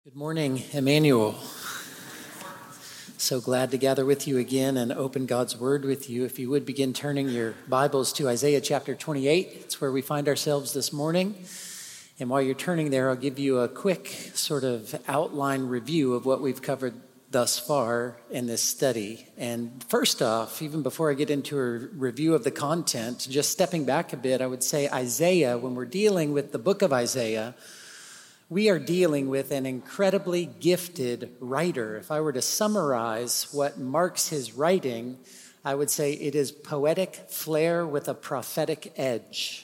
Good morning, Emmanuel. So glad to gather with you again and open God's Word with you. If you would begin turning your Bibles to Isaiah chapter 28, it's where we find ourselves this morning. And while you're turning there, I'll give you a quick sort of outline review of what we've covered thus far in this study. And first off, even before I get into a review of the content, just stepping back a bit, I would say Isaiah, when we're dealing with the book of Isaiah, we are dealing with an incredibly gifted writer. If I were to summarize what marks his writing, I would say it is poetic flair with a prophetic edge.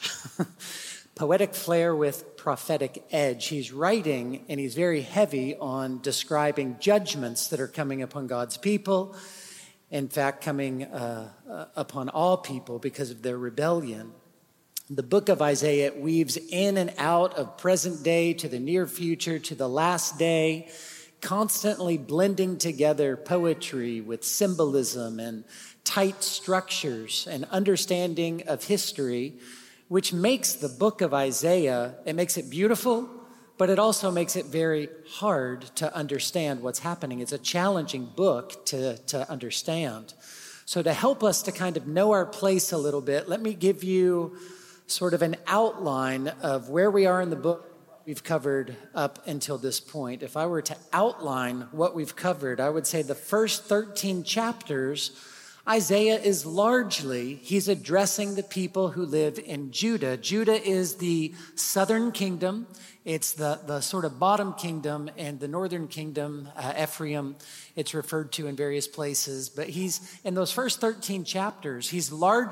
Poetic flair with prophetic edge. He's writing and he's very heavy on describing judgments that are coming upon God's people. In fact, coming upon all people because of their rebellion. The book of Isaiah weaves in and out of present day to the near future to the last day, constantly blending together poetry with symbolism and tight structures and understanding of history, which makes the book of Isaiah, it makes it beautiful, but it also makes it very hard to understand what's happening. It's a challenging book to understand. So to help us to kind of know our place a little bit, let me give you sort of an outline of where we are in the book we've covered up until this point. If I were to outline what we've covered, I would say the first 13 chapters, Isaiah is largely, he's addressing the people who live in Judah. Judah is the southern kingdom. It's the sort of bottom kingdom, and the northern kingdom, Ephraim, it's referred to in various places. But he's, in those first 13 chapters, he's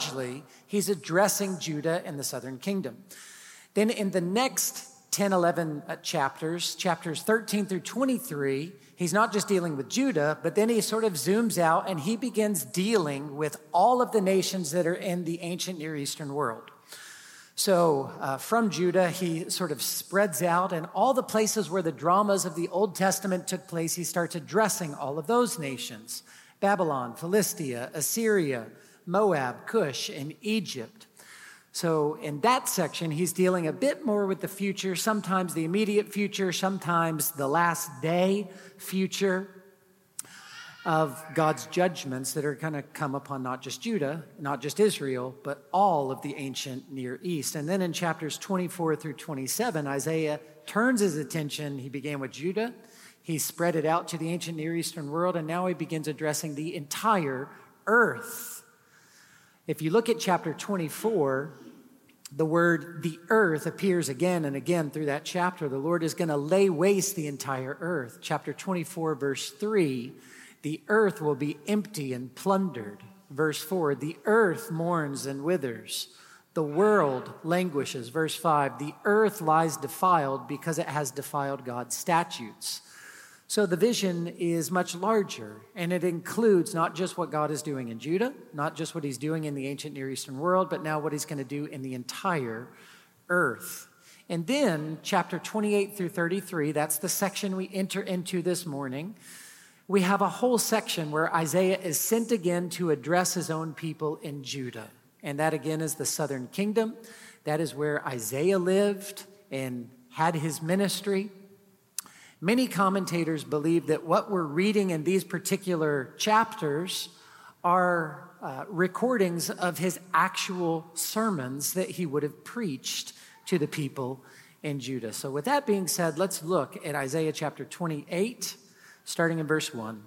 addressing Judah and the southern kingdom. Then in the next 10, 11 chapters 13 through 23, he's not just dealing with Judah, but then he sort of zooms out and he begins dealing with all of the nations that are in the ancient Near Eastern world. So from Judah, he sort of spreads out, and all the places where the dramas of the Old Testament took place, he starts addressing all of those nations: Babylon, Philistia, Assyria, Moab, Cush, and Egypt. So in that section, he's dealing a bit more with the future, sometimes the immediate future, sometimes the last day future of God's judgments that are going to come upon not just Judah, not just Israel, but all of the ancient Near East. And then in chapters 24 through 27, Isaiah turns his attention. He began with Judah. He spread it out to the ancient Near Eastern world, and now he begins addressing the entire earth. If you look at chapter 24, the word the earth appears again and again through that chapter. The Lord is going to lay waste the entire earth. Chapter 24, verse 3, the earth will be empty and plundered. Verse 4, the earth mourns and withers. The world languishes. Verse 5, the earth lies defiled because it has defiled God's statutes. So the vision is much larger, and it includes not just what God is doing in Judah, not just what he's doing in the ancient Near Eastern world, but now what he's going to do in the entire earth. And then chapter 28 through 33, that's the section we enter into this morning. We have a whole section where Isaiah is sent again to address his own people in Judah. And that again is the southern kingdom. That is where Isaiah lived and had his ministry. Many commentators believe that what we're reading in these particular chapters are recordings of his actual sermons that he would have preached to the people in Judah. So with that being said, let's look at Isaiah chapter 28, starting in verse 1.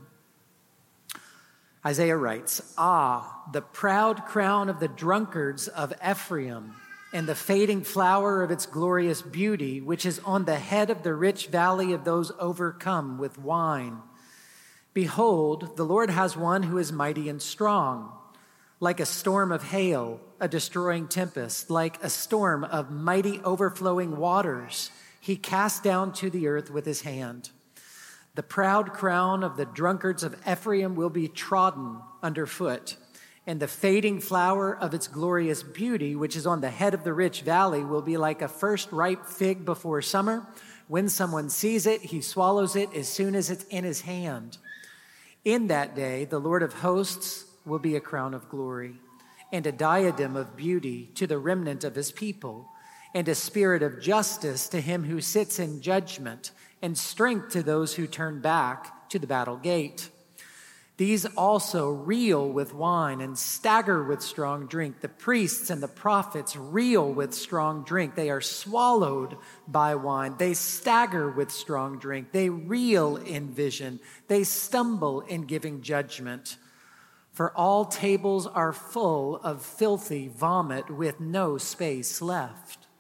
Isaiah writes, "Ah, the proud crown of the drunkards of Ephraim, and the fading flower of its glorious beauty, which is on the head of the rich valley of those overcome with wine. Behold, the Lord has one who is mighty and strong, like a storm of hail, a destroying tempest, like a storm of mighty overflowing waters. He cast down to the earth with his hand. The proud crown of the drunkards of Ephraim will be trodden underfoot, and the fading flower of its glorious beauty, which is on the head of the rich valley, will be like a first ripe fig before summer. When someone sees it, he swallows it as soon as it's in his hand. In that day, the Lord of hosts will be a crown of glory and a diadem of beauty to the remnant of his people, and a spirit of justice to him who sits in judgment. and strength to those who turn back to the battle gate. These also reel with wine and stagger with strong drink. The priests and the prophets reel with strong drink. They are swallowed by wine. They stagger with strong drink. They reel in vision. They stumble in giving judgment. For all tables are full of filthy vomit with no space left.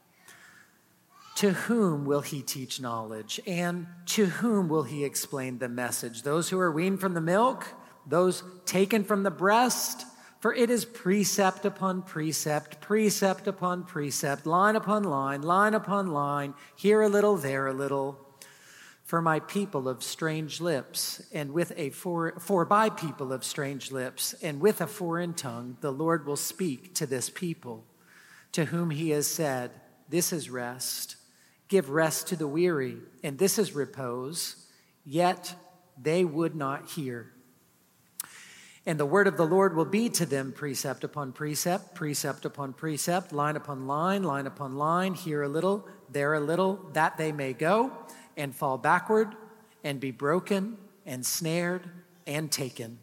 To whom will he teach knowledge? And to whom will he explain the message? Those who are weaned from the milk? Those taken from the breast? For it is precept upon precept, precept upon precept, line upon line, here a little, there a little. For my people of strange lips, and for by people of strange lips, and with a foreign tongue, the Lord will speak to this people, to whom he has said, this is rest. Give rest to the weary, and this is repose. Yet they would not hear. And the word of the Lord will be to them precept upon precept, precept upon precept, line upon line, here a little, there a little, that they may go and fall backward and be broken and snared and taken.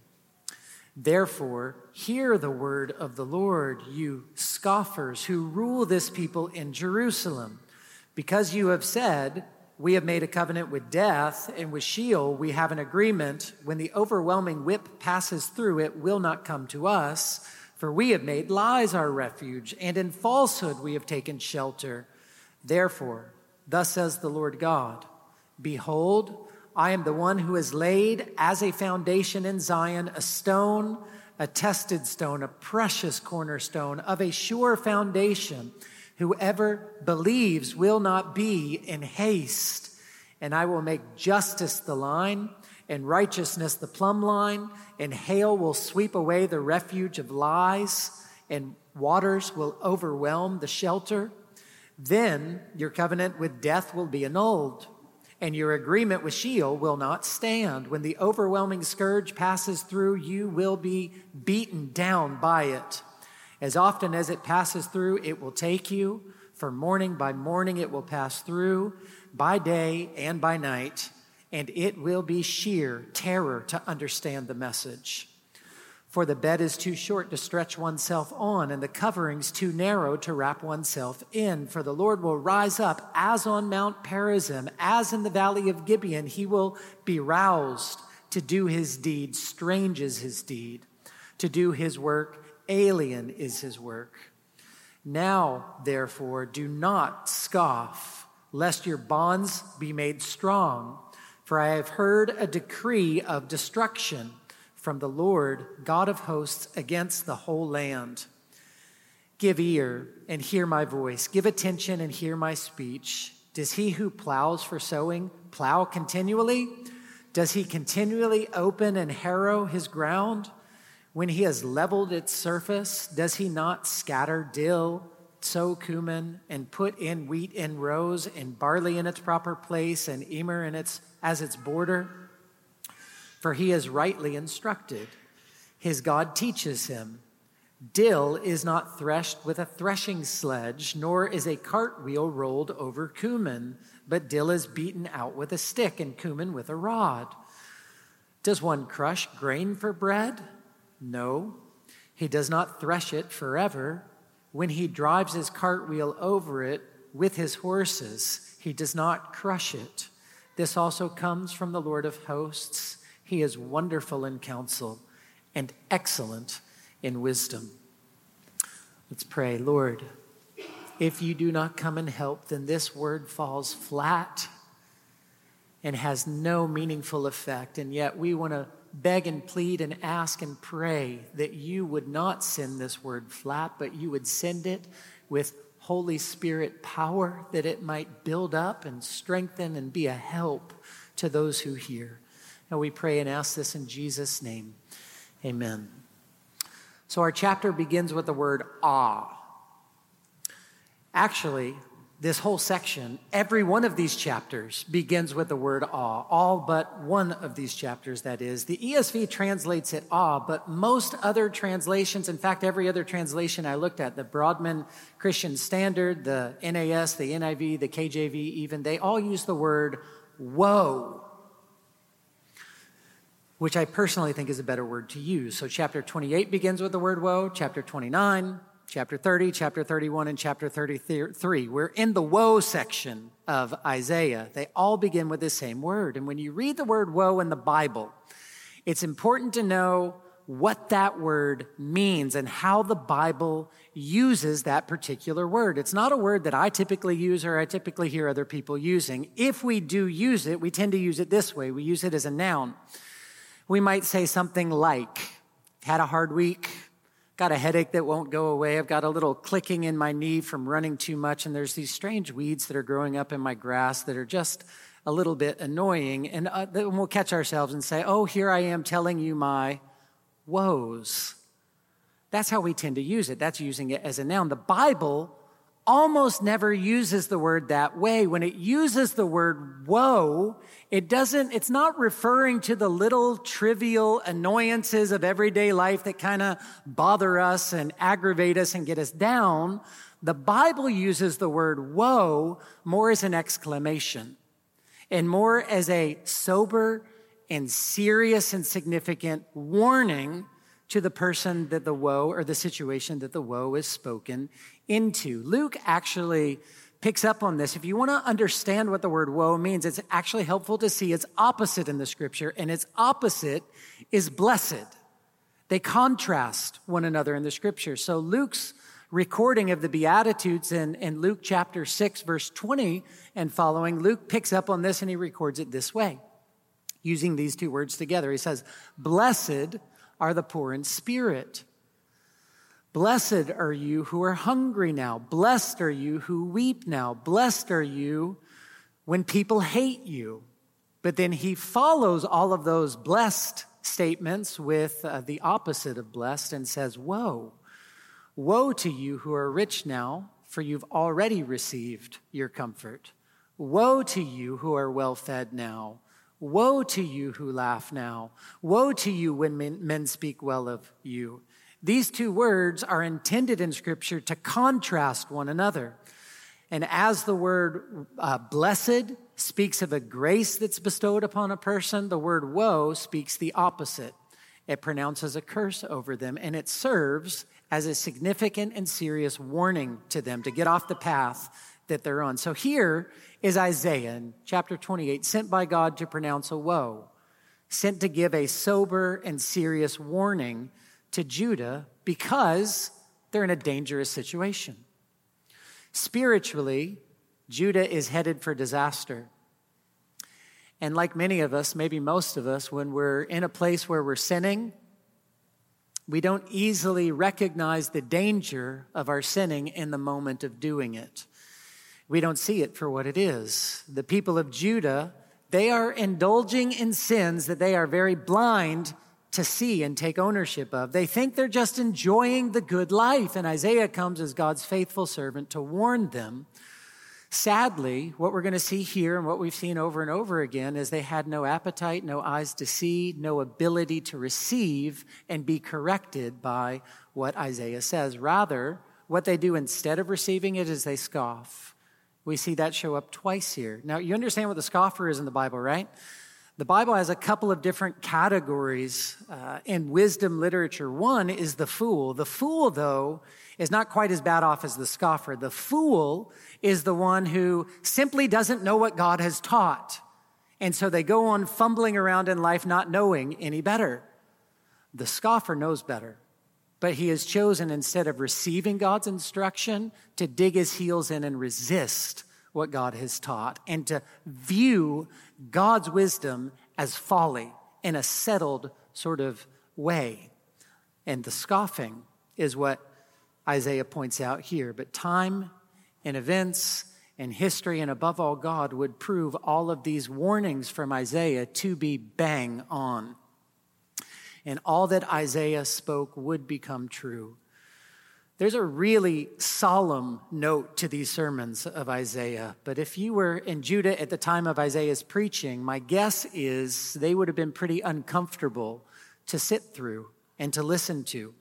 Therefore, hear the word of the Lord, you scoffers who rule this people in Jerusalem. Because you have said, we have made a covenant with death, and with Sheol we have an agreement. When the overwhelming whip passes through, it will not come to us. For we have made lies our refuge, and in falsehood we have taken shelter. Therefore, thus says the Lord God, behold, I am the one who has laid as a foundation in Zion a stone, a tested stone, a precious cornerstone of a sure foundation. Whoever believes will not be in haste. And I will make justice the line, and righteousness the plumb line, and hail will sweep away the refuge of lies, and waters will overwhelm the shelter. Then your covenant with death will be annulled, and your agreement with Sheol will not stand. When the overwhelming scourge passes through, you will be beaten down by it. As often as it passes through, it will take you. For morning by morning it will pass through, by day and by night, and it will be sheer terror to understand the message. For the bed is too short to stretch oneself on, and the coverings too narrow to wrap oneself in. For the Lord will rise up as on Mount Perazim, as in the valley of Gibeon. He will be roused to do his deed. Strange is his deed. To do his work, alien is his work. Now, therefore, do not scoff, lest your bonds be made strong. For I have heard a decree of destruction from the Lord, God of hosts, against the whole land. Give ear and hear my voice. Give attention and hear my speech. Does he who plows for sowing plow continually? Does he continually open and harrow his ground? When he has leveled its surface, does he not scatter dill, sow cumin, and put in wheat in rows, and barley in its proper place, and emmer as its border? For he is rightly instructed. His God teaches him. Dill is not threshed with a threshing sledge, nor is a cartwheel rolled over cumin, but dill is beaten out with a stick, and cumin with a rod. Does one crush grain for bread? No, he does not thresh it forever. When he drives his cartwheel over it with his horses, he does not crush it. This also comes from the Lord of hosts. He is wonderful in counsel and excellent in wisdom. Let's pray. Lord, if you do not come and help, then this word falls flat and has no meaningful effect. And yet we want to beg and plead and ask and pray that you would not send this word flat, but you would send it with Holy Spirit power, that it might build up and strengthen and be a help to those who hear. And we pray and ask this in Jesus' name. Amen. So our chapter begins with the word ah. Actually, this whole section, every one of these chapters begins with the word awe. All but one of these chapters, that is. The ESV translates it awe, but most other translations, in fact, every other translation I looked at, the Broadman Christian Standard, the NAS, the NIV, the KJV even, they all use the word woe, which I personally think is a better word to use. So chapter 28 begins with the word woe, chapter 29, chapter 30, chapter 31, and chapter 33. We're in the woe section of Isaiah. They all begin with the same word. And when you read the word woe in the Bible, it's important to know what that word means and how the Bible uses that particular word. It's not a word that I typically use or I typically hear other people using. If we do use it, we tend to use it this way. We use it as a noun. We might say something like, had a hard week, got a headache that won't go away, I've got a little clicking in my knee from running too much, and there's these strange weeds that are growing up in my grass that are just a little bit annoying. And then we'll catch ourselves and say, oh, here I am telling you my woes. That's how we tend to use it. That's using it as a noun. The Bible almost never uses the word that way. When it uses the word woe, it's not referring to the little trivial annoyances of everyday life that kind of bother us and aggravate us and get us down. The Bible uses the word woe more as an exclamation and more as a sober and serious and significant warning to the person that the woe or the situation that the woe is spoken into. Luke actually picks up on this. If you want to understand what the word woe means, it's actually helpful to see its opposite in the scripture, and its opposite is blessed. They contrast one another in the scripture. So Luke's recording of the Beatitudes in Luke chapter 6, verse 20 and following, Luke picks up on this and he records it this way, using these two words together. He says, "Blessed are the poor in spirit. Blessed are you who are hungry now. Blessed are you who weep now. Blessed are you when people hate you." But then he follows all of those blessed statements with the opposite of blessed and says, woe. Woe to you who are rich now, for you've already received your comfort. Woe to you who are well-fed now. Woe to you who laugh now. Woe to you when men speak well of you. These two words are intended in Scripture to contrast one another. And as the word blessed speaks of a grace that's bestowed upon a person, the word woe speaks the opposite. It pronounces a curse over them, and it serves as a significant and serious warning to them to get off the path that they're on. So here is Isaiah in chapter 28, sent by God to pronounce a woe, sent to give a sober and serious warning to Judah because they're in a dangerous situation. Spiritually, Judah is headed for disaster. And like many of us, maybe most of us, when we're in a place where we're sinning, we don't easily recognize the danger of our sinning in the moment of doing it. We don't see it for what it is. The people of Judah, they are indulging in sins that they are very blind to see and take ownership of. They think they're just enjoying the good life, and Isaiah comes as God's faithful servant to warn them. Sadly, what we're going to see here and what we've seen over and over again is they had no appetite, no eyes to see, no ability to receive and be corrected by what Isaiah says. Rather, what they do instead of receiving it is they scoff. We see that show up twice here. Now, you understand what the scoffer is in the Bible, right? The Bible has a couple of different categories in wisdom literature. One is the fool. The fool, though, is not quite as bad off as the scoffer. The fool is the one who simply doesn't know what God has taught. And so they go on fumbling around in life not knowing any better. The scoffer knows better. But he has chosen, instead of receiving God's instruction, to dig his heels in and resist what God has taught and to view God's wisdom as folly in a settled sort of way. And the scoffing is what Isaiah points out here. But time and events and history, and above all God, would prove all of these warnings from Isaiah to be bang on. And all that Isaiah spoke would become true. There's a really solemn note to these sermons of Isaiah. But if you were in Judah at the time of Isaiah's preaching, my guess is they would have been pretty uncomfortable to sit through and to listen to.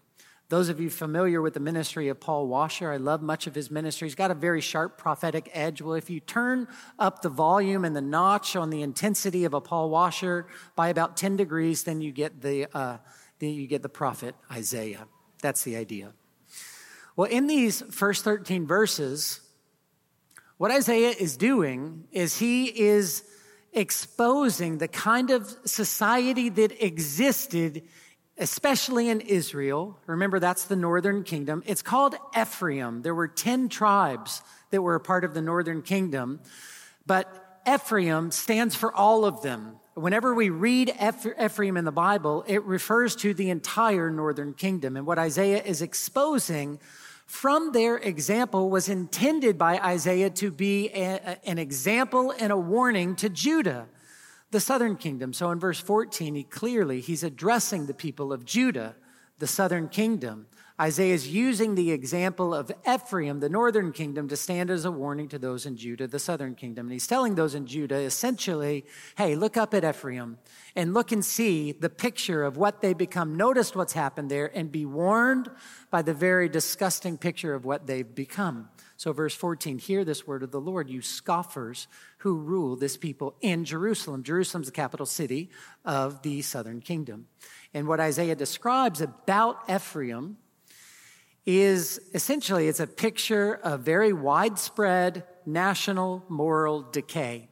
Those of you familiar with the ministry of Paul Washer, I love much of his ministry. He's got a very sharp prophetic edge. Well, if you turn up the volume and the notch on the intensity of a Paul Washer by about 10 degrees, then you get the prophet Isaiah. That's the idea. Well, in these first 13 verses, what Isaiah is doing is he is exposing the kind of society that existed, especially in Israel. Remember, that's the northern kingdom. It's called Ephraim. There were 10 tribes that were a part of the northern kingdom, but Ephraim stands for all of them. Whenever we read Ephraim in the Bible, it refers to the entire northern kingdom. And what Isaiah is exposing from their example was intended by Isaiah to be an example and a warning to Judah, the southern kingdom. So in verse 14, he's addressing the people of Judah, the southern kingdom. Isaiah is using the example of Ephraim, the northern kingdom, to stand as a warning to those in Judah, the southern kingdom. And he's telling those in Judah, essentially, hey, look up at Ephraim and look and see the picture of what they become. Notice what's happened there and be warned by the very disgusting picture of what they've become. So verse 14, hear this word of the Lord, you scoffers who rule this people in Jerusalem. Jerusalem's the capital city of the southern kingdom. And what Isaiah describes about Ephraim is essentially, it's a picture of very widespread national moral decay.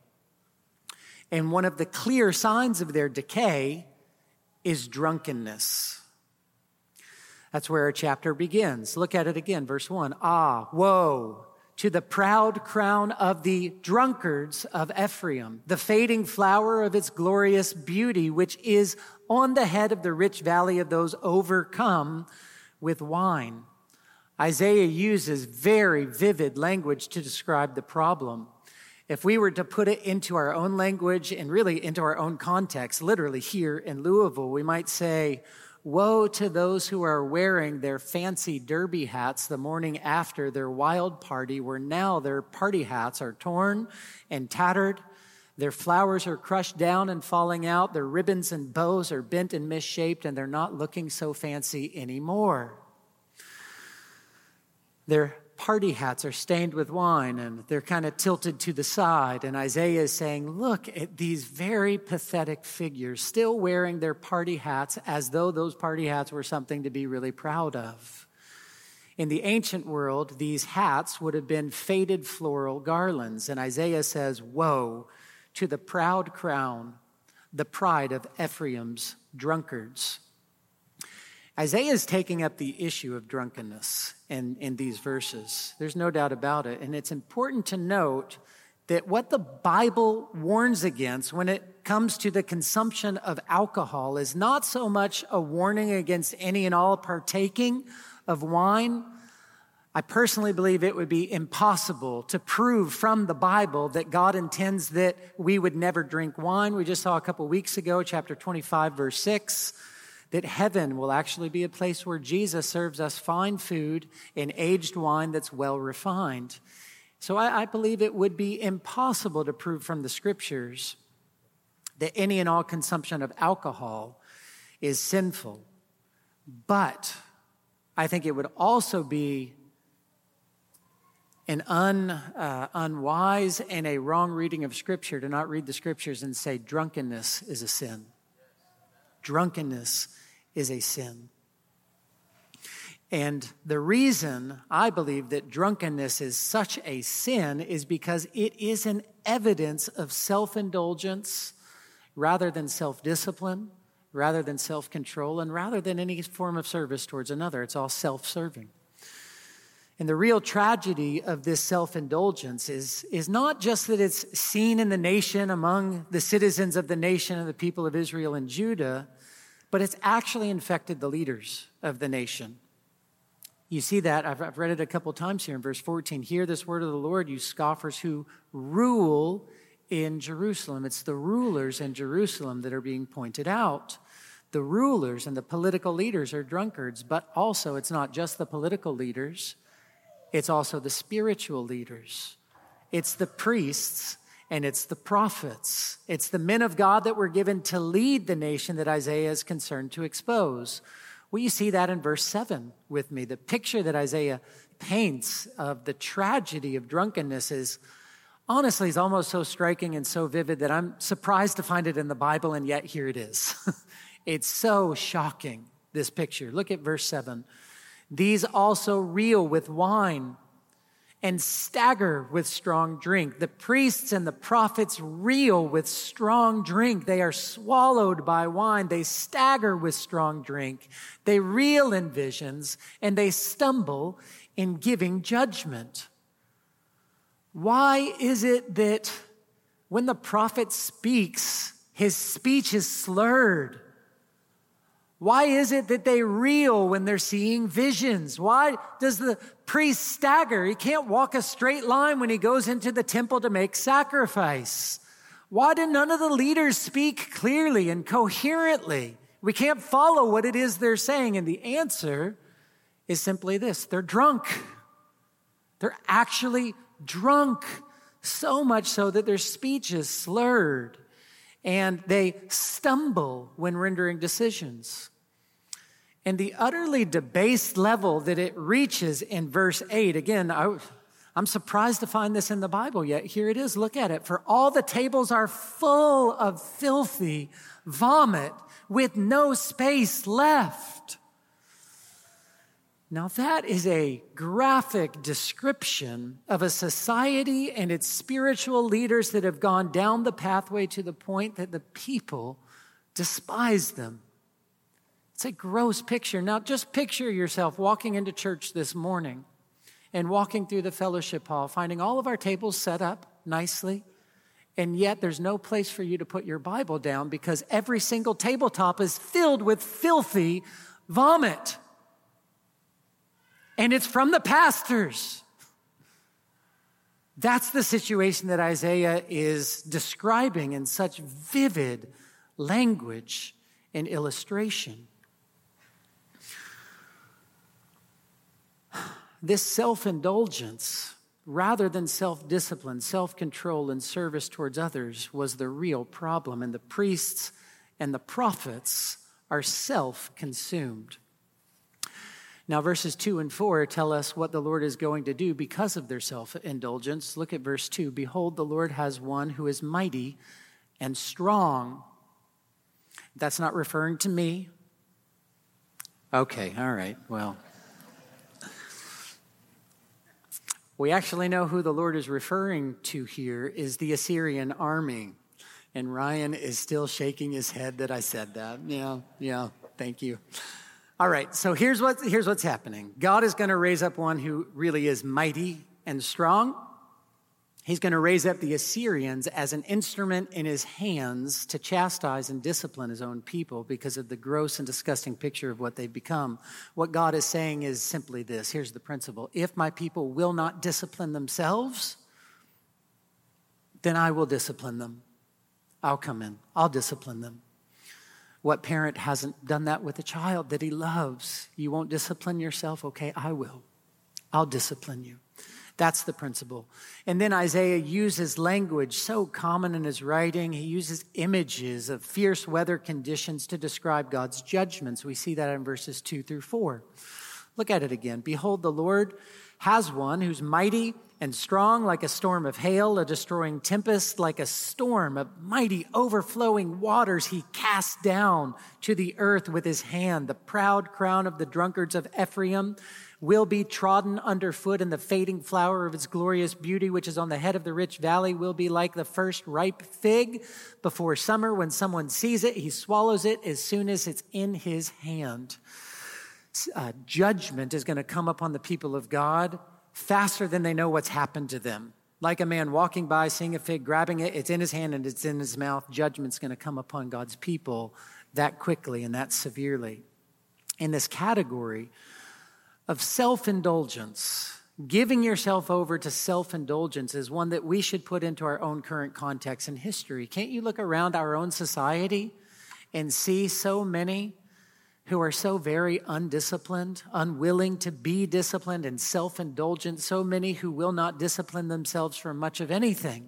And one of the clear signs of their decay is drunkenness. That's where our chapter begins. Look at it again, verse 1. Ah, woe to the proud crown of the drunkards of Ephraim, the fading flower of its glorious beauty, which is on the head of the rich valley of those overcome with wine. Isaiah uses very vivid language to describe the problem. If we were to put it into our own language and really into our own context, literally here in Louisville, we might say, woe to those who are wearing their fancy derby hats the morning after their wild party, where now their party hats are torn and tattered, their flowers are crushed down and falling out, their ribbons and bows are bent and misshaped, and they're not looking so fancy anymore. Their party hats are stained with wine and they're kind of tilted to the side. And Isaiah is saying, look at these very pathetic figures still wearing their party hats as though those party hats were something to be really proud of. In the ancient world, these hats would have been faded floral garlands. And Isaiah says, woe to the proud crown, the pride of Ephraim's drunkards. Isaiah is taking up the issue of drunkenness in these verses. There's no doubt about it. And it's important to note that what the Bible warns against when it comes to the consumption of alcohol is not so much a warning against any and all partaking of wine. I personally believe it would be impossible to prove from the Bible that God intends that we would never drink wine. We just saw a couple weeks ago, chapter 25, verse 6, that heaven will actually be a place where Jesus serves us fine food and aged wine that's well refined. So I believe it would be impossible to prove from the scriptures that any and all consumption of alcohol is sinful. But I think it would also be an unwise and a wrong reading of Scripture to not read the Scriptures and say drunkenness is a sin. Drunkenness is a sin. And the reason I believe that drunkenness is such a sin is because it is an evidence of self-indulgence rather than self-discipline, rather than self-control, and rather than any form of service towards another. It's all self-serving. And the real tragedy of this self-indulgence is not just that it's seen in the nation among the citizens of the nation and the people of Israel and Judah, but it's actually infected the leaders of the nation. You see that, I've read it a couple times here in verse 14. Hear this word of the Lord, you scoffers who rule in Jerusalem. It's the rulers in Jerusalem that are being pointed out. The rulers and the political leaders are drunkards, but also it's not just the political leaders, it's also the spiritual leaders. It's the priests and it's the prophets. It's the men of God that were given to lead the nation that Isaiah is concerned to expose. Well, you see that in verse 7 with me. The picture that Isaiah paints of the tragedy of drunkenness is almost so striking and so vivid that I'm surprised to find it in the Bible, and yet here it is. It's so shocking, this picture. Look at verse 7. These also reel with wine and stagger with strong drink. The priests and the prophets reel with strong drink. They are swallowed by wine. They stagger with strong drink. They reel in visions, and they stumble in giving judgment. Why is it that when the prophet speaks, his speech is slurred? Why is it that they reel when they're seeing visions? Why does the priest stagger? He can't walk a straight line when he goes into the temple to make sacrifice. Why do none of the leaders speak clearly and coherently? We can't follow what it is they're saying. And the answer is simply this: they're drunk. They're actually drunk, so much so that their speech is slurred and they stumble when rendering decisions. And the utterly debased level that it reaches in verse 8, again, I'm surprised to find this in the Bible, yet here it is. Look at it. For all the tables are full of filthy vomit with no space left. Now that is a graphic description of a society and its spiritual leaders that have gone down the pathway to the point that the people despise them. It's a gross picture. Now just picture yourself walking into church this morning and walking through the fellowship hall, finding all of our tables set up nicely, and yet there's no place for you to put your Bible down because every single tabletop is filled with filthy vomit. And it's from the pastors. That's the situation that Isaiah is describing in such vivid language and illustration. This self-indulgence, rather than self-discipline, self-control, and service towards others, was the real problem. And the priests and the prophets are self-consumed. Now, verses 2 and 4 tell us what the Lord is going to do because of their self-indulgence. Look at verse 2. Behold, the Lord has one who is mighty and strong. That's not referring to me. Okay, all right, well. We actually know who the Lord is referring to here is the Assyrian army. And Ryan is still shaking his head that I said that. Yeah, thank you. All right, so here's what's happening. God is going to raise up one who really is mighty and strong. He's going to raise up the Assyrians as an instrument in his hands to chastise and discipline his own people because of the gross and disgusting picture of what they've become. What God is saying is simply this. Here's the principle. If my people will not discipline themselves, then I will discipline them. I'll come in. I'll discipline them. What parent hasn't done that with a child that he loves? You won't discipline yourself? Okay, I will. I'll discipline you. That's the principle. And then Isaiah uses language so common in his writing. He uses images of fierce weather conditions to describe God's judgments. We see that in verses 2 through 4. Look at it again. Behold, the Lord has one who's mighty and strong like a storm of hail, a destroying tempest like a storm of mighty overflowing waters he casts down to the earth with his hand. The proud crown of the drunkards of Ephraim will be trodden underfoot, and the fading flower of its glorious beauty, which is on the head of the rich valley, will be like the first ripe fig before summer. When someone sees it, he swallows it as soon as it's in his hand. Judgment is going to come upon the people of God faster than they know what's happened to them. Like a man walking by, seeing a fig, grabbing it, it's in his hand and it's in his mouth. Judgment's going to come upon God's people that quickly and that severely. In this category of self-indulgence, giving yourself over to self-indulgence is one that we should put into our own current context and history. Can't you look around our own society and see so many who are so very undisciplined, unwilling to be disciplined and self-indulgent, so many who will not discipline themselves for much of anything?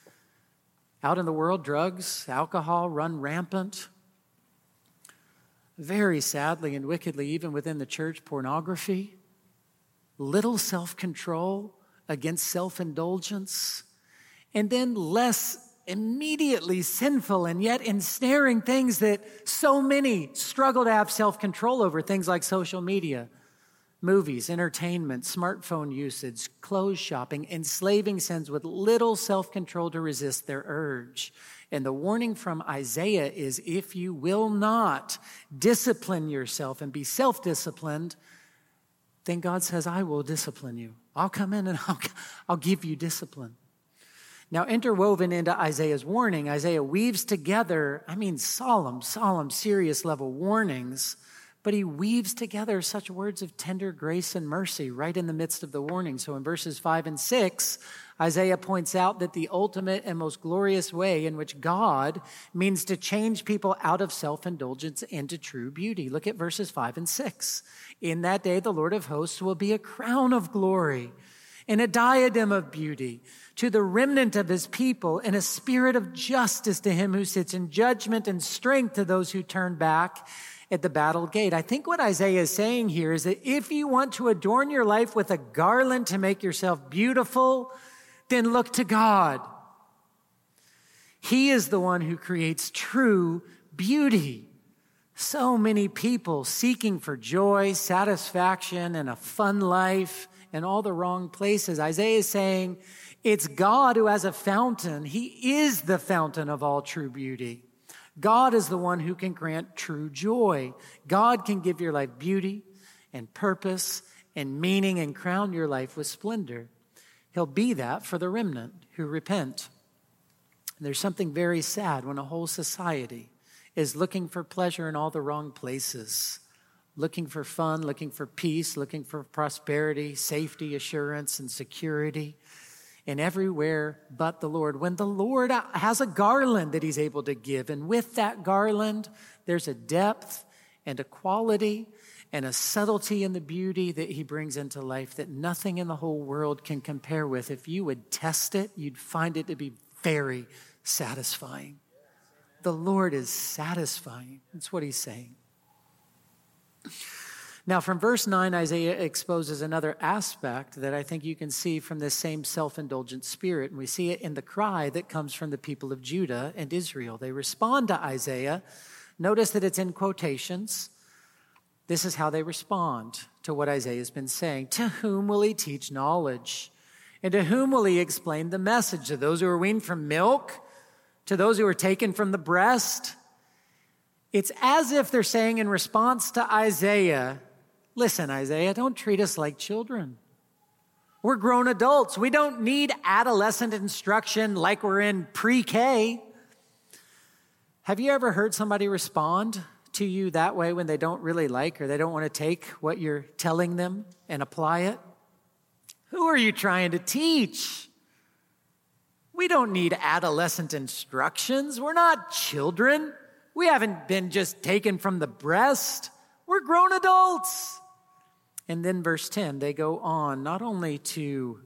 Out in the world, drugs, alcohol run rampant. very sadly and wickedly, even within the church, pornography, little self-control against self-indulgence, and then less immediately sinful and yet ensnaring things that so many struggle to have self-control over, things like social media, movies, entertainment, smartphone usage, clothes shopping, enslaving sins with little self-control to resist their urge. And the warning from Isaiah is, if you will not discipline yourself and be self-disciplined, then God says, I will discipline you. I'll come in and I'll give you discipline. Now, interwoven into Isaiah's warning, Isaiah weaves together, solemn, serious level warnings, but he weaves together such words of tender grace and mercy right in the midst of the warning. So in verses 5 and 6, Isaiah points out that the ultimate and most glorious way in which God means to change people out of self-indulgence into true beauty. Look at verses 5 and 6. In that day, the Lord of hosts will be a crown of glory and a diadem of beauty to the remnant of his people, and a spirit of justice to him who sits in judgment, and strength to those who turn back at the battle gate. I think what Isaiah is saying here is that if you want to adorn your life with a garland to make yourself beautiful, then look to God. He is the one who creates true beauty. So many people seeking for joy, satisfaction, and a fun life in all the wrong places. Isaiah is saying it's God who has a fountain. He is the fountain of all true beauty. God is the one who can grant true joy. God can give your life beauty and purpose and meaning and crown your life with splendor. He'll be that for the remnant who repent. There's something very sad when a whole society is looking for pleasure in all the wrong places, looking for fun, looking for peace, looking for prosperity, safety, assurance, and security, and everywhere but the Lord. When the Lord has a garland that he's able to give, and with that garland, there's a depth and a quality and a subtlety in the beauty that he brings into life that nothing in the whole world can compare with. If you would test it, you'd find it to be very satisfying. The Lord is satisfying. That's what he's saying. Now, from verse 9, Isaiah exposes another aspect that I think you can see from this same self-indulgent spirit. And we see it in the cry that comes from the people of Judah and Israel. They respond to Isaiah. Notice that it's in quotations. This is how they respond to what Isaiah has been saying. To whom will he teach knowledge? And to whom will he explain the message? To those who are weaned from milk? To those who are taken from the breast? It's as if they're saying in response to Isaiah, listen, Isaiah, don't treat us like children. We're grown adults. We don't need adolescent instruction like we're in pre-K. Have you ever heard somebody respond to you that way when they don't really like or they don't want to take what you're telling them and apply it? Who are you trying to teach? We don't need adolescent instructions. We're not children. We haven't been just taken from the breast. We're grown adults. And then verse 10, they go on not only to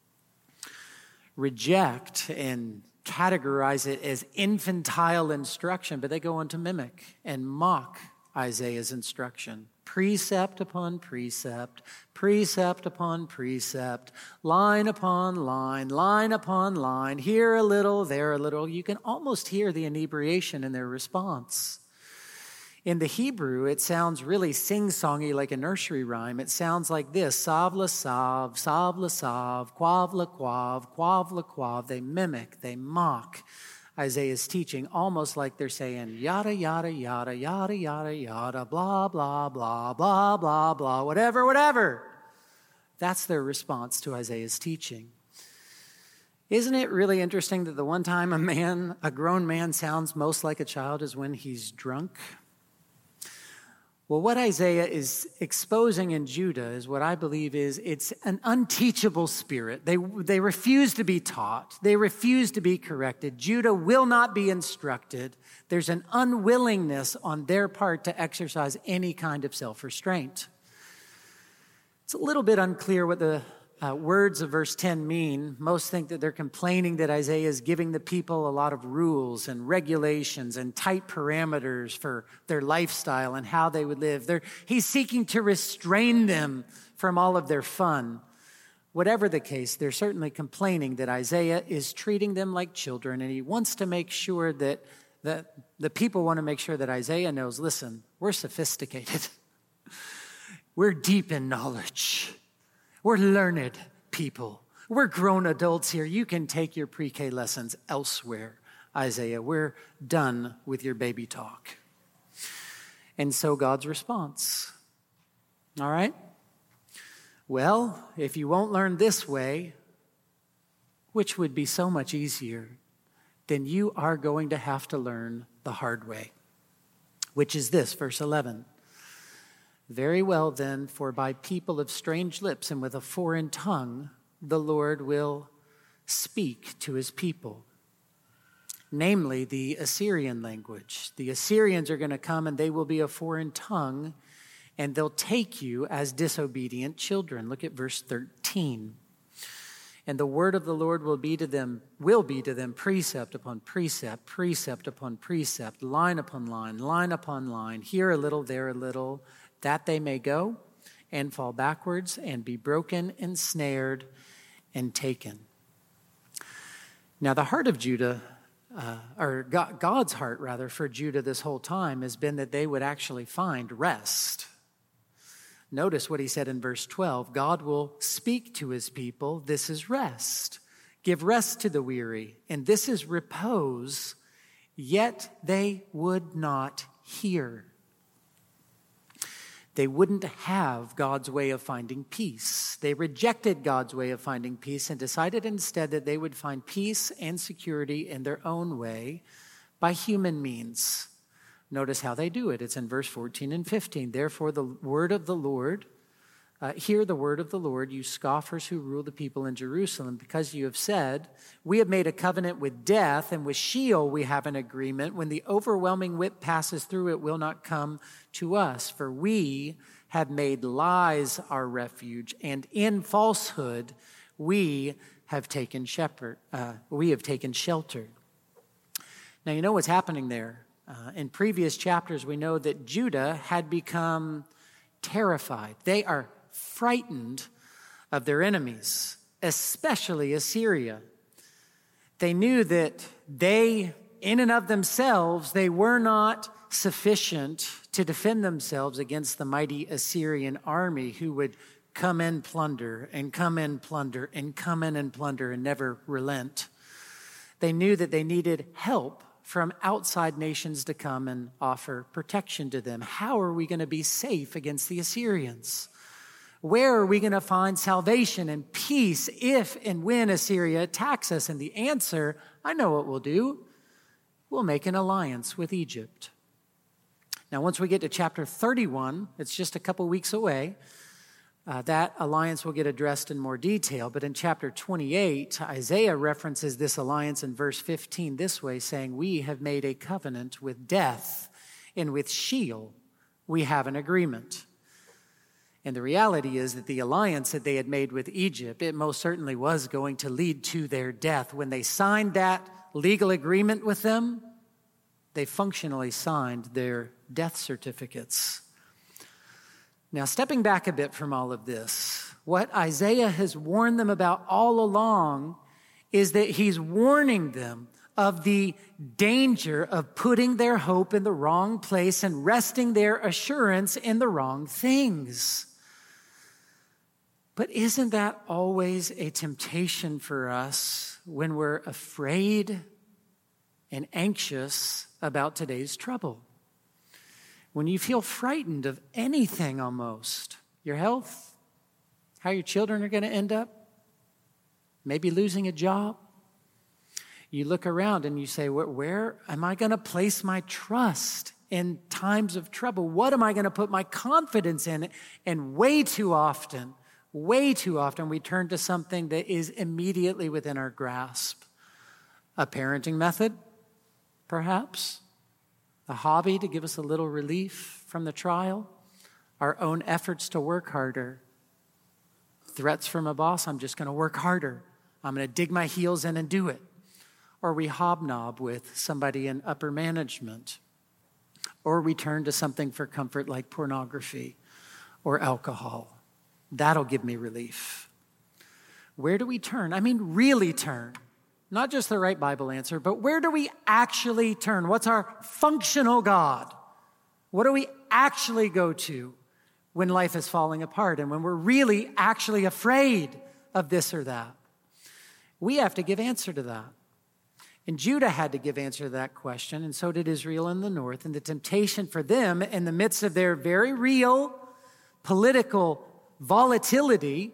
reject and categorize it as infantile instruction, but they go on to mimic and mock Isaiah's instruction. Precept upon precept, precept upon precept, line upon line, line upon line, here a little, there a little. You can almost hear the inebriation in their response. In the Hebrew, it sounds really sing-songy like a nursery rhyme. It sounds like this: sav la sav, quav la quav. They mimic, they mock Isaiah's teaching, almost like they're saying yada, yada, yada, yada, yada, yada, blah, blah, blah, blah, blah, blah, whatever. That's their response to Isaiah's teaching. Isn't it really interesting that the one time a grown man sounds most like a child is when he's drunk? Well, what Isaiah is exposing in Judah is what I believe it's an unteachable spirit. They refuse to be taught. They refuse to be corrected. Judah will not be instructed. There's an unwillingness on their part to exercise any kind of self-restraint. It's a little bit unclear what the words of verse 10 mean, most think that they're complaining that Isaiah is giving the people a lot of rules and regulations and tight parameters for their lifestyle and how they would live. He's seeking to restrain them from all of their fun. Whatever the case, they're certainly complaining that Isaiah is treating them like children, and he wants to make sure that the people want to make sure that Isaiah knows, listen, we're sophisticated. We're deep in knowledge. We're learned people. We're grown adults here. You can take your pre-K lessons elsewhere, Isaiah. We're done with your baby talk. And so God's response. All right? Well, if you won't learn this way, which would be so much easier, then you are going to have to learn the hard way, which is this, verse 11. Very well then, for by people of strange lips and with a foreign tongue, the Lord will speak to his people, namely the Assyrian language. The Assyrians are going to come and they will be a foreign tongue, and they'll take you as disobedient children. Look at verse 13. And the word of the Lord will be to them precept upon precept, precept upon precept, line upon line upon line, here a little, there a little, that they may go and fall backwards and be broken and snared and taken. Now the heart of Judah, or God's heart rather, for Judah this whole time has been that they would actually find rest. Notice what he said in verse 12. God will speak to his people. This is rest. Give rest to the weary. And this is repose. Yet they would not hear. They wouldn't have God's way of finding peace. They rejected God's way of finding peace and decided instead that they would find peace and security in their own way by human means. Notice how they do it. It's in verse 14 and 15. Therefore, the word of the Lord, hear the word of the Lord, you scoffers who rule the people in Jerusalem, because you have said, we have made a covenant with death, and with Sheol we have an agreement. When the overwhelming whip passes through, it will not come to us. For we have made lies our refuge, and in falsehood we have taken shelter. Now, you know what's happening there. In previous chapters, we know that Judah had become terrified. They are frightened of their enemies, especially Assyria. They knew that they, in and of themselves, they were not sufficient to defend themselves against the mighty Assyrian army who would come in plunder and come in plunder and come in and plunder and never relent. They knew that they needed help from outside nations to come and offer protection to them. How are we going to be safe against the Assyrians? Where are we going to find salvation and peace if and when Assyria attacks us? And the answer, I know what we'll do. We'll make an alliance with Egypt. Now, once we get to chapter 31, it's just a couple weeks away, that alliance will get addressed in more detail. But in chapter 28, Isaiah references this alliance in verse 15 this way, saying, we have made a covenant with death, and with Sheol we have an agreement. And the reality is that the alliance that they had made with Egypt, it most certainly was going to lead to their death. When they signed that legal agreement with them, they functionally signed their death certificates. Now, stepping back a bit from all of this, what Isaiah has warned them about all along is that he's warning them of the danger of putting their hope in the wrong place and resting their assurance in the wrong things. But isn't that always a temptation for us when we're afraid and anxious about today's trouble? When you feel frightened of anything almost, your health, how your children are going to end up, maybe losing a job, you look around and you say, where am I going to place my trust in times of trouble? What am I going to put my confidence in? And way too often, we turn to something that is immediately within our grasp. A parenting method, perhaps. A hobby to give us a little relief from the trial. Our own efforts to work harder. threats from a boss, I'm just going to work harder. I'm going to dig my heels in and do it. Or we hobnob with somebody in upper management. Or we turn to something for comfort like pornography or alcohol. That'll give me relief. Where do we turn? I mean, really turn. Not just the right Bible answer, but where do we actually turn? What's our functional God? What do we actually go to when life is falling apart and when we're really actually afraid of this or that? We have to give answer to that. And Judah had to give answer to that question, and so did Israel in the north. And the temptation for them in the midst of their very real political volatility,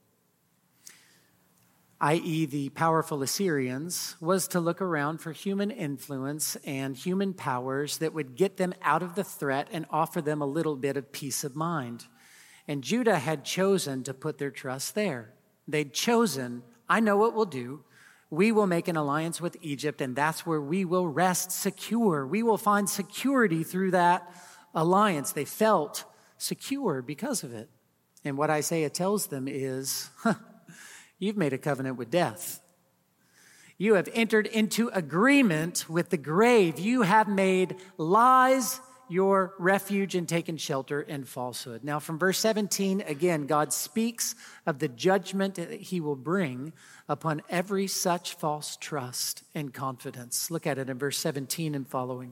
i.e. the powerful Assyrians, was to look around for human influence and human powers that would get them out of the threat and offer them a little bit of peace of mind. And Judah had chosen to put their trust there. They'd chosen, I know what we'll do. We will make an alliance with Egypt, and that's where we will rest secure. We will find security through that alliance. They felt secure because of it. And what Isaiah tells them is, you've made a covenant with death. You have entered into agreement with the grave. You have made lies your refuge and taken shelter in falsehood. Now from verse 17, again, God speaks of the judgment that he will bring upon every such false trust and confidence. Look at it in verse 17 and following.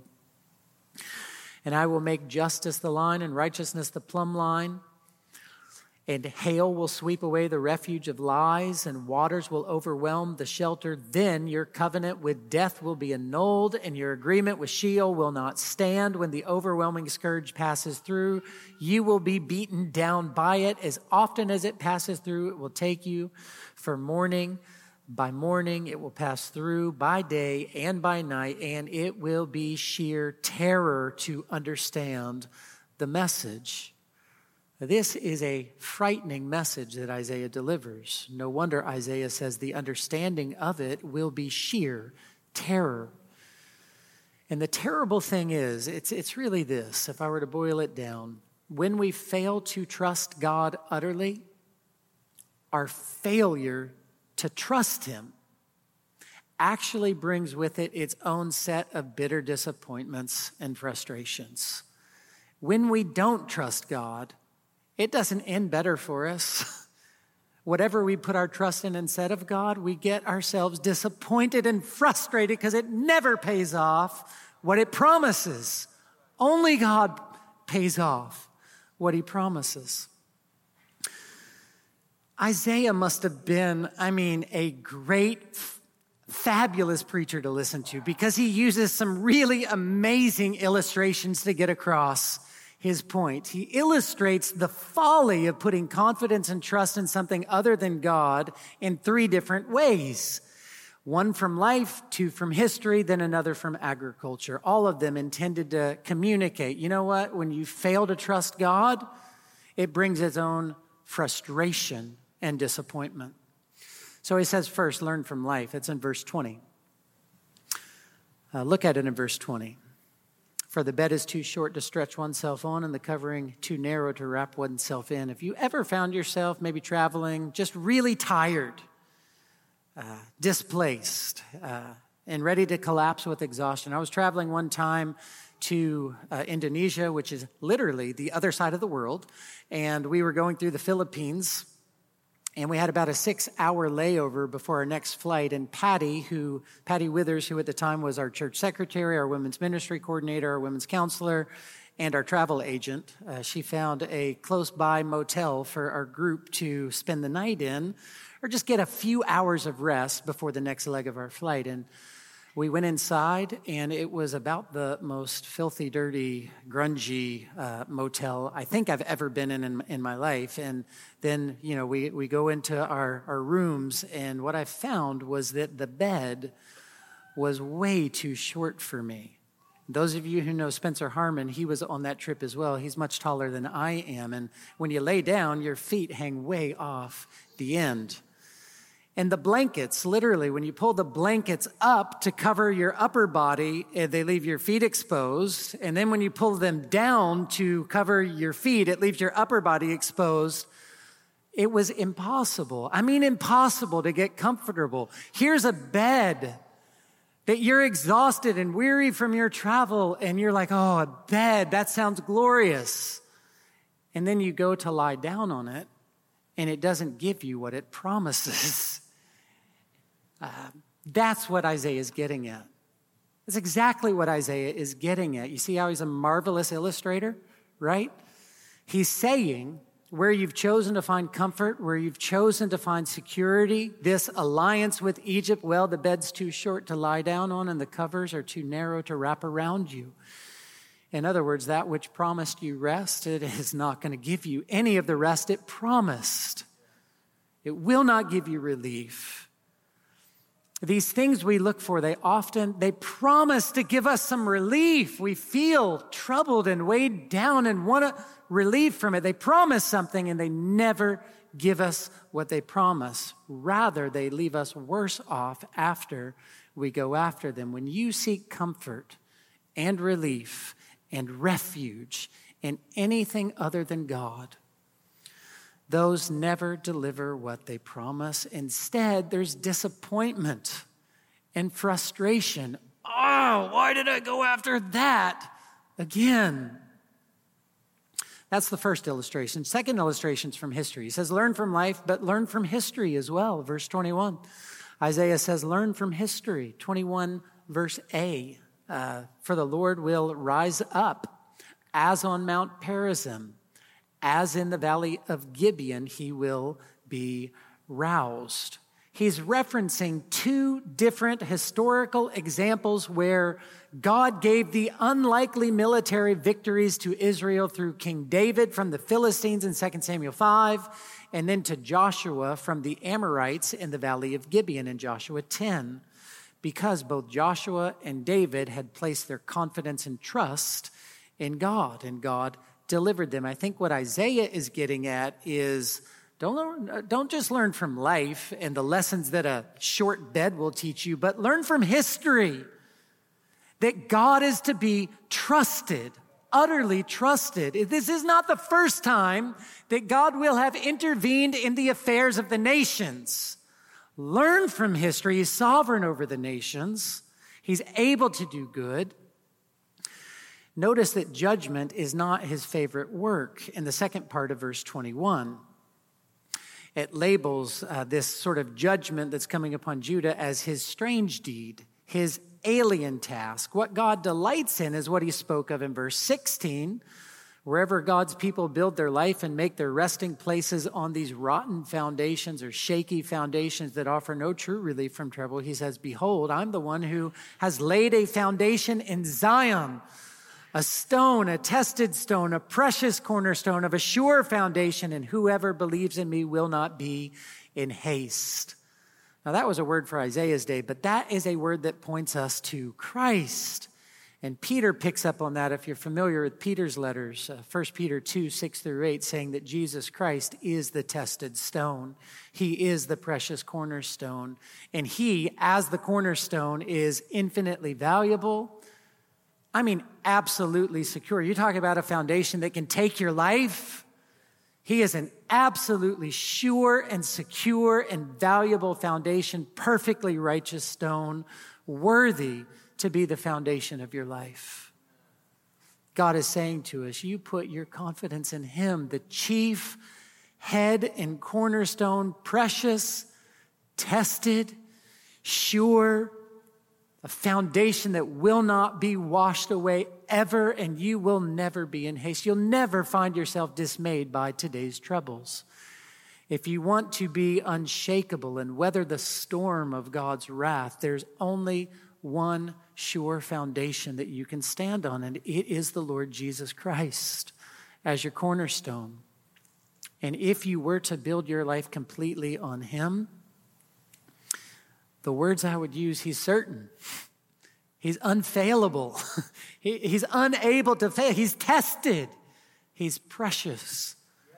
And I will make justice the line and righteousness the plumb line. And hail will sweep away the refuge of lies, and waters will overwhelm the shelter. Then your covenant with death will be annulled, and your agreement with Sheol will not stand. When the overwhelming scourge passes through, you will be beaten down by it. As often as it passes through, it will take you. For morning by morning, it will pass through by day and by night, and it will be sheer terror to understand the message. This is a frightening message that Isaiah delivers. No wonder Isaiah says the understanding of it will be sheer terror. And the terrible thing is, it's really this, if I were to boil it down. When we fail to trust God utterly, our failure to trust him actually brings with it its own set of bitter disappointments and frustrations. When we don't trust God, it doesn't end better for us. Whatever we put our trust in instead of God, we get ourselves disappointed and frustrated because it never pays off what it promises. Only God pays off what he promises. Isaiah must have been, a great, fabulous preacher to listen to because he uses some really amazing illustrations to get across his point. He illustrates the folly of putting confidence and trust in something other than God in three different ways. One from life, two from history, then another from agriculture. All of them intended to communicate. You know what? When you fail to trust God, it brings its own frustration and disappointment. So he says first, learn from life. It's in verse 20. Look at it in verse 20. For the bed is too short to stretch oneself on, and the covering too narrow to wrap oneself in. If you ever found yourself maybe traveling just really tired, displaced, and ready to collapse with exhaustion. I was traveling one time to Indonesia, which is literally the other side of the world, and we were going through the Philippines. And we had about a 6-hour layover before our next flight. And Patty Withers, who at the time was our church secretary, our women's ministry coordinator, our women's counselor, and our travel agent, she found a close by motel for our group to spend the night in, or just get a few hours of rest before the next leg of our flight. And we went inside, and it was about the most filthy, dirty, grungy motel I think I've ever been in my life. And then, we go into our rooms, and what I found was that the bed was way too short for me. Those of you who know Spencer Harmon, he was on that trip as well. He's much taller than I am. And when you lay down, your feet hang way off the end. And the blankets, literally, when you pull the blankets up to cover your upper body, they leave your feet exposed. And then when you pull them down to cover your feet, it leaves your upper body exposed. It was impossible. I mean, impossible to get comfortable. Here's a bed that you're exhausted and weary from your travel, and you're like, oh, a bed, that sounds glorious. And then you go to lie down on it, and it doesn't give you what it promises. That's what Isaiah is getting at. That's exactly what Isaiah is getting at. You see how he's a marvelous illustrator, right? He's saying, where you've chosen to find comfort, where you've chosen to find security, this alliance with Egypt, well, the bed's too short to lie down on and the covers are too narrow to wrap around you. In other words, that which promised you rest, it is not going to give you any of the rest it promised. It will not give you relief. These things we look for, they promise to give us some relief. We feel troubled and weighed down and want relief from it. They promise something and they never give us what they promise. Rather, they leave us worse off after we go after them. When you seek comfort and relief and refuge in anything other than God, those never deliver what they promise. Instead, there's disappointment and frustration. Oh, why did I go after that again? That's the first illustration. Second illustration is from history. He says, learn from life, but learn from history as well. Verse 21. Isaiah says, learn from history. 21, verse A. For the Lord will rise up as on Mount Perazim. As in the valley of Gibeon, he will be roused. He's referencing two different historical examples where God gave the unlikely military victories to Israel through King David from the Philistines in 2 Samuel 5, and then to Joshua from the Amorites in the valley of Gibeon in Joshua 10, because both Joshua and David had placed their confidence and trust in God, and God delivered them. I think what Isaiah is getting at is don't just learn from life and the lessons that a short bed will teach you, but learn from history that God is to be trusted, utterly trusted. This is not the first time that God will have intervened in the affairs of the nations. Learn from history. He's sovereign over the nations. He's able to do good. Notice that judgment is not his favorite work in the second part of verse 21. It labels this sort of judgment that's coming upon Judah as his strange deed, his alien task. What God delights in is what he spoke of in verse 16. Wherever God's people build their life and make their resting places on these rotten foundations or shaky foundations that offer no true relief from trouble, he says, behold, I'm the one who has laid a foundation in Zion, a stone, a tested stone, a precious cornerstone of a sure foundation, and whoever believes in me will not be in haste. Now that was a word for Isaiah's day, but that is a word that points us to Christ. And Peter picks up on that if you're familiar with Peter's letters, 1 Peter 2, 6 through 8, saying that Jesus Christ is the tested stone. He is the precious cornerstone. And he, as the cornerstone, is infinitely valuable. I mean, absolutely secure. You talk about a foundation that can take your life. He is an absolutely sure and secure and valuable foundation, perfectly righteous stone, worthy to be the foundation of your life. God is saying to us, you put your confidence in him, the chief head and cornerstone, precious, tested, sure, a foundation that will not be washed away ever, and you will never be in haste. You'll never find yourself dismayed by today's troubles. If you want to be unshakable and weather the storm of God's wrath, there's only one sure foundation that you can stand on, and it is the Lord Jesus Christ as your cornerstone. And if you were to build your life completely on him, the words I would use, he's certain. He's unfailable. He's unable to fail. He's tested. He's precious.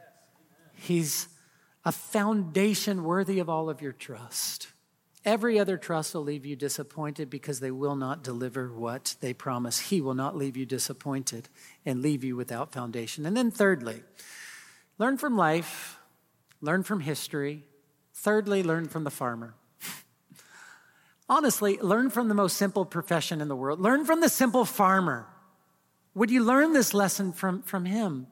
He's a foundation worthy of all of your trust. Every other trust will leave you disappointed because they will not deliver what they promise. He will not leave you disappointed and leave you without foundation. And then thirdly, learn from life, learn from history. Thirdly, learn from the farmer. Honestly, learn from the most simple profession in the world. Learn from the simple farmer. Would you learn this lesson from him?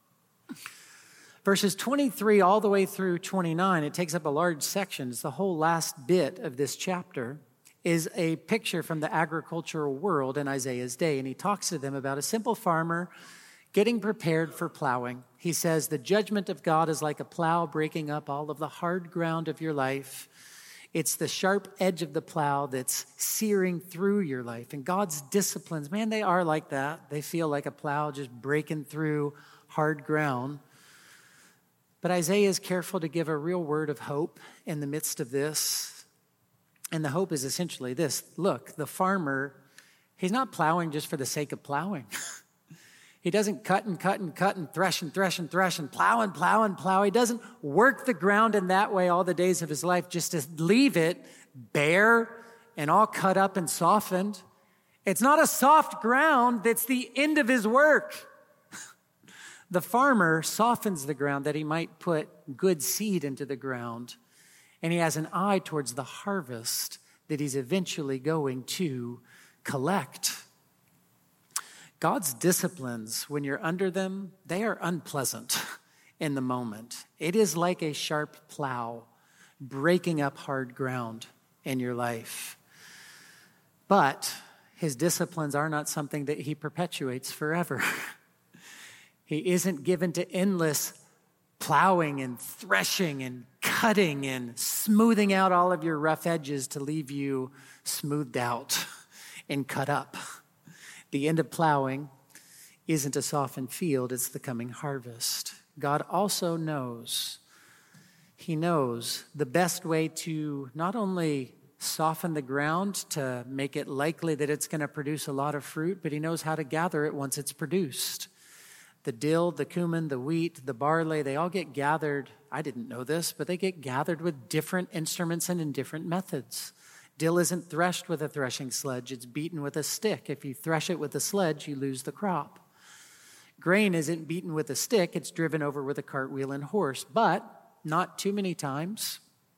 Verses 23 all the way through 29, it takes up a large section. It's the whole last bit of this chapter, is a picture from the agricultural world in Isaiah's day. And he talks to them about a simple farmer getting prepared for plowing. He says, the judgment of God is like a plow breaking up all of the hard ground of your life. It's the sharp edge of the plow that's searing through your life. And God's disciplines, man, they are like that. They feel like a plow just breaking through hard ground. But Isaiah is careful to give a real word of hope in the midst of this. And the hope is essentially this. Look, the farmer, he's not plowing just for the sake of plowing. He doesn't cut and thresh and plow. He doesn't work the ground in that way all the days of his life just to leave it bare and all cut up and softened. It's not a soft ground that's the end of his work. The farmer softens the ground that he might put good seed into the ground, and he has an eye towards the harvest that he's eventually going to collect. God's disciplines, when you're under them, they are unpleasant in the moment. It is like a sharp plow breaking up hard ground in your life. But his disciplines are not something that he perpetuates forever. He isn't given to endless plowing and threshing and cutting and smoothing out all of your rough edges to leave you smoothed out and cut up. The end of plowing isn't a softened field, it's the coming harvest. God also knows, he knows the best way to not only soften the ground to make it likely that it's going to produce a lot of fruit, but he knows how to gather it once it's produced. The dill, the cumin, the wheat, the barley, they all get gathered. I didn't know this, but they get gathered with different instruments and in different methods. Dill isn't threshed with a threshing sledge. It's beaten with a stick. If you thresh it with a sledge, you lose the crop. Grain isn't beaten with a stick. It's driven over with a cartwheel and horse, but not too many times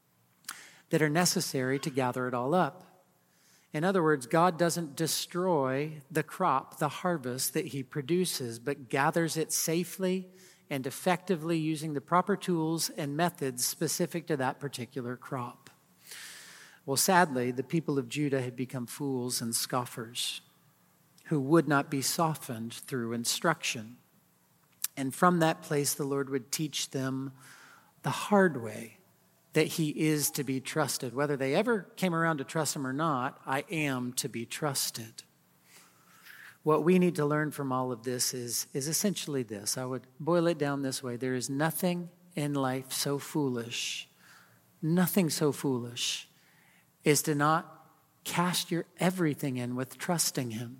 that are necessary to gather it all up. In other words, God doesn't destroy the crop, the harvest that he produces, but gathers it safely and effectively using the proper tools and methods specific to that particular crop. Well, sadly, the people of Judah had become fools and scoffers who would not be softened through instruction. And from that place, the Lord would teach them the hard way that he is to be trusted. Whether they ever came around to trust him or not, I am to be trusted. What we need to learn from all of this is essentially this. I would boil it down this way. There is nothing in life so foolish, nothing so foolish, is to not cast your everything in with trusting him.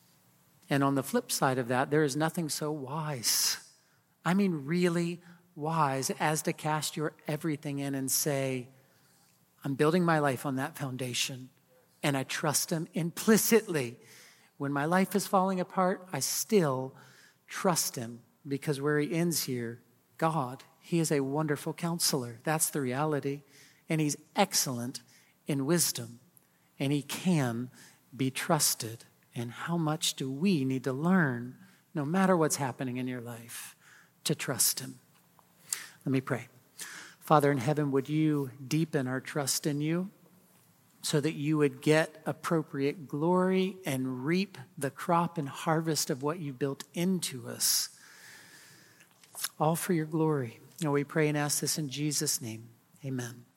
And on the flip side of that, there is nothing so wise. I mean, really wise as to cast your everything in and say, I'm building my life on that foundation and I trust him implicitly. When my life is falling apart, I still trust him because where he ends here, God, he is a wonderful counselor. That's the reality. And he's excellent in wisdom and he can be trusted. And how much do we need to learn, no matter what's happening in your life, to trust him? Let me pray. Father in heaven, would you deepen our trust in you so that you would get appropriate glory and reap the crop and harvest of what you built into us, all for your glory. And we pray and ask this in Jesus' name. Amen.